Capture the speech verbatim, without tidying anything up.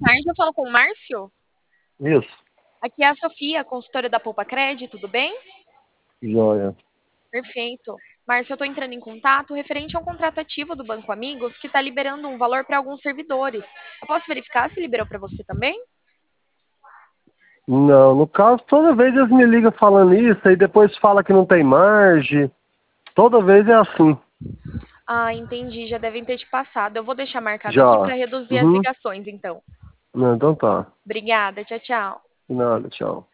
tarde, eu falo com o Márcio. Isso, Aqui é a Sofia, consultora da Poupa Cred, tudo bem? joia. Perfeito. Márcio, eu estou entrando em contato referente a um contrato ativo do Banco Amigos que está liberando um valor para alguns servidores. Eu posso verificar se liberou para você também? Não, no caso, toda vez eles me ligam falando isso, aí depois fala que não tem margem. Toda vez é assim. Ah, entendi, já devem ter te passado. Eu vou deixar marcado aqui Já. para reduzir as Uhum. ligações, então. Não, então tá. Obrigada, tchau, tchau. De nada, tchau.